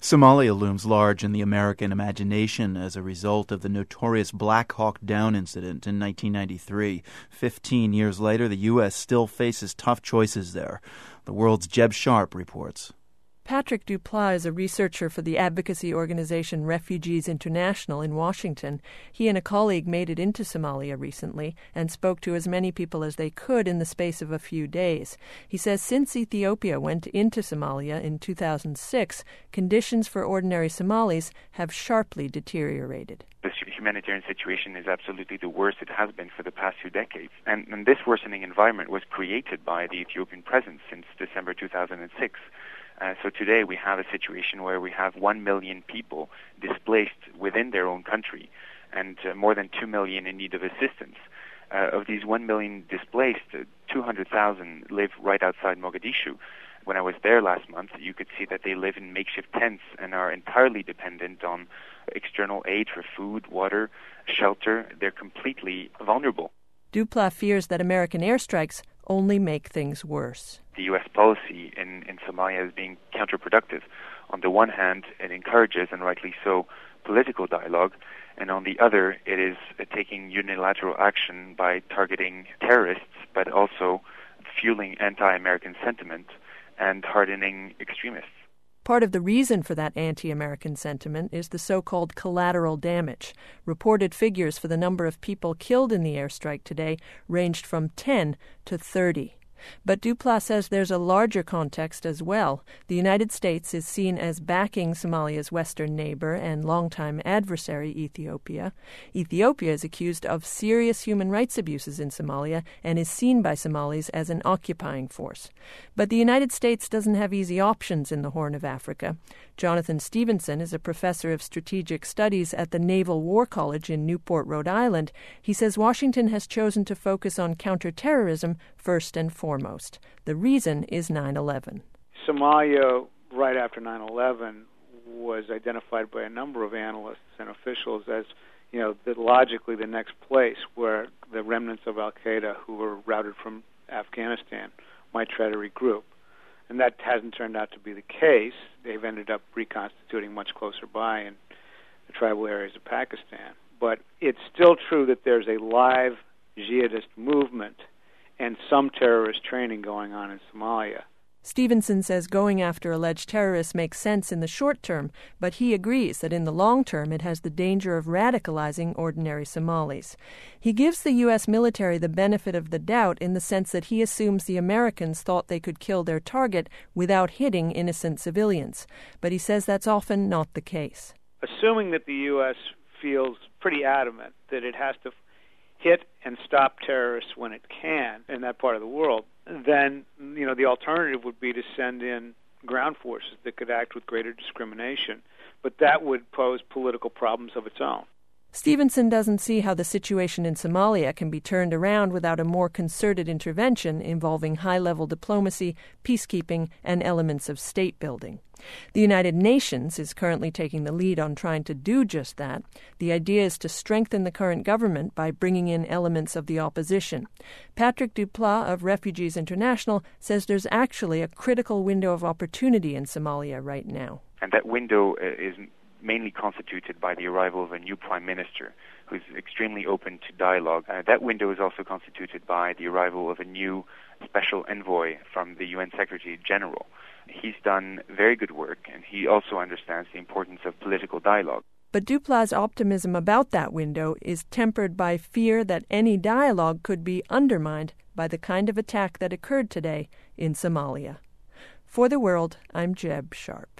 Somalia looms large in the American imagination as a result of the notorious Black Hawk Down incident in 1993. 15 years later, the U.S. still faces tough choices there. The World's Jeb Sharp reports. Patrick Duplas is a researcher for the advocacy organization Refugees International in Washington. He and a colleague made it into Somalia recently and spoke to as many people as they could in the space of a few days. He says since Ethiopia went into Somalia in 2006, conditions for ordinary Somalis have sharply deteriorated. The humanitarian situation is absolutely the worst it has been for the past 2 decades. And this worsening environment was created by the Ethiopian presence since December 2006. So today we have a situation where we have 1 million people displaced within their own country and more than 2 million in need of assistance. Of these 1 million displaced, 200,000 live right outside Mogadishu. When I was there last month, you could see that they live in makeshift tents and are entirely dependent on external aid for food, water, shelter. They're completely vulnerable. Duplas fears that American airstrikes only make things worse. The U.S. policy in Somalia is being counterproductive. On the one hand, it encourages, and rightly so, political dialogue, and on the other, it is taking unilateral action by targeting terrorists, but also fueling anti-American sentiment and hardening extremists. Part of the reason for that anti-American sentiment is the so-called collateral damage. Reported figures for the number of people killed in the airstrike today ranged from 10 to 30. But Duplas says there's a larger context as well. The United States is seen as backing Somalia's western neighbor and longtime adversary, Ethiopia. Ethiopia is accused of serious human rights abuses in Somalia and is seen by Somalis as an occupying force. But the United States doesn't have easy options in the Horn of Africa. Jonathan Stevenson is a professor of strategic studies at the Naval War College in Newport, Rhode Island. He says Washington has chosen to focus on counterterrorism first and foremost. The reason is 9/11. Somalia, right after 9/11, was identified by a number of analysts and officials as, logically the next place where the remnants of al-Qaeda who were routed from Afghanistan might try to regroup. And that hasn't turned out to be the case. They've ended up reconstituting much closer by in the tribal areas of Pakistan. But it's still true that there's a live jihadist movement and some terrorist training going on in Somalia. Stevenson says going after alleged terrorists makes sense in the short term, but he agrees that in the long term it has the danger of radicalizing ordinary Somalis. He gives the U.S. military the benefit of the doubt in the sense that he assumes the Americans thought they could kill their target without hitting innocent civilians. But he says that's often not the case. Assuming that the U.S. feels pretty adamant that it has to hit and stop terrorists when it can in that part of the world, then, the alternative would be to send in ground forces that could act with greater discrimination. But that would pose political problems of its own. Stevenson doesn't see how the situation in Somalia can be turned around without a more concerted intervention involving high-level diplomacy, peacekeeping, and elements of state building. The United Nations is currently taking the lead on trying to do just that. The idea is to strengthen the current government by bringing in elements of the opposition. Patrick Duplas of Refugees International says there's actually a critical window of opportunity in Somalia right now. And that window is mainly constituted by the arrival of a new prime minister who's extremely open to dialogue. That window is also constituted by the arrival of a new special envoy from the UN Secretary General. He's done very good work, and he also understands the importance of political dialogue. But Duplas' optimism about that window is tempered by fear that any dialogue could be undermined by the kind of attack that occurred today in Somalia. For the World, I'm Jeb Sharp.